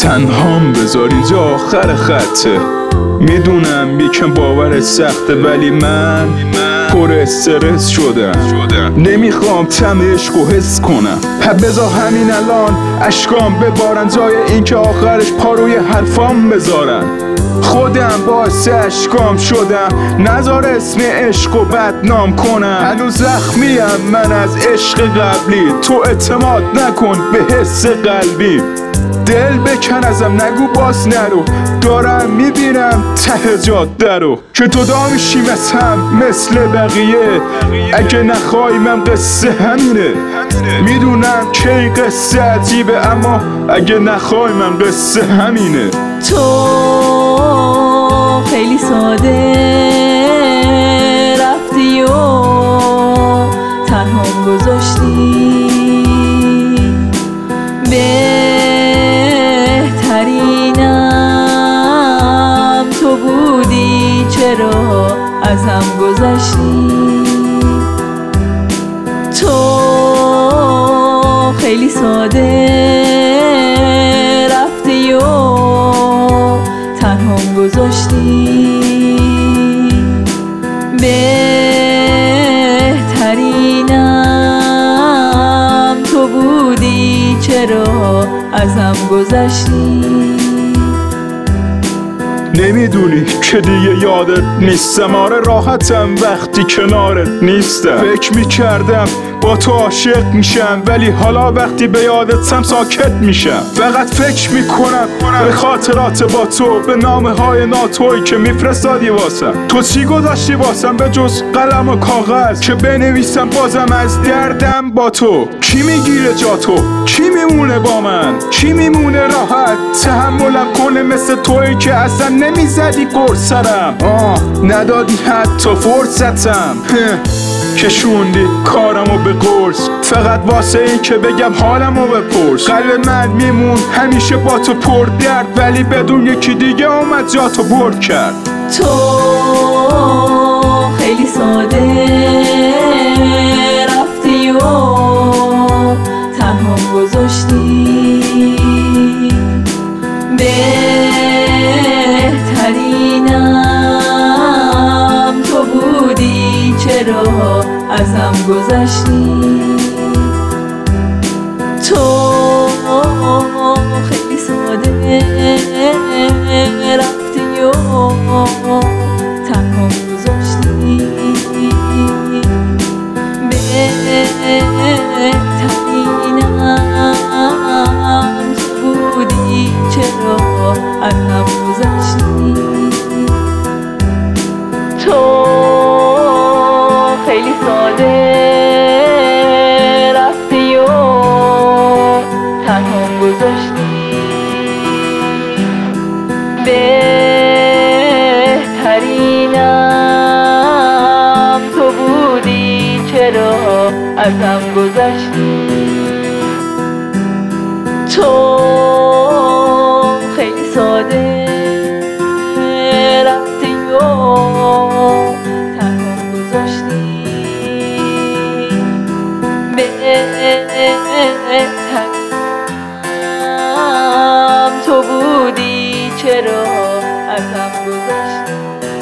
تنهام بذار اینجا آخر خطه. میدونم یکم باورت سخته ولی من پر استرس شدم. نمیخوام طعم عشقو حس کنم. بذار همین الان اشکام ببارن جای اینکه آخرش پا روی حرفام بذارن. خودم باعث اشکام شدم، نذار اسم عشقو بدنام کنم. هنوز زخمیم من از عشق قبلی، تو اعتماد نکن به حس قلبی. دل بکن ازم نگو باز نرو، دارم میبینم ته جاده رو که تو دامیشی مثل بقیه. اگه نخوای من قصه همینه. میدونم که این قصه عجیبه اما اگه نخوای من قصه همینه. تو خیلی ساده رفتی و تنهام گذاشتی. بهترینم تو بودی، چرا ازم گذشتی؟ تو خیلی ساده رفتی و تنهام گذاشتی. بهترینم تو بودی، چرا ازم گذشتی؟ نمیدونی که دیگه یادت نیستم. آره راحتم وقتی کنارت نیستم. فکر میکردم با تو عاشق میشم ولی حالا وقتی به یادتم ساکت میشم. فقط فکر میکنم به خاطرات با تو، به نامه های ناتویی که میفرستادی واسم. تو چی گذاشتی واسم به جز قلم و کاغذ که بنویسم بازم از دردم با تو؟ کی میگیره جا تو؟ کی میمونه با من؟ کی میمونه راحت تحملم کنه مثل تویی که اصلا نمیزدی قرصرم؟ ندادی حتی فرصتم. کشوندی کارمو به قرص فقط واسه این که بگم حالمو بپرس. قلب من میمون همیشه با تو پر درد ولی بدون یکی دیگه اومد جا تو برد کرد. تو خیلی ساده رفتی و تنهام گذاشتی. بهترینم تو بودی، چرا ازم گذشتی؟ تو خیلی ساده رفتی و تنهام گذاشتی. بهترینم تو بودی، چرا ازم گذشتی؟ تو خیلی ساده رفتی و تنهام گذاشتی. بهترینم تو بودی، چرا ازم گذشتی؟ تو خیلی ساده رفتی و تنهام گذاشتی. بهترینم تو بودی، چرا ازم گذشتی؟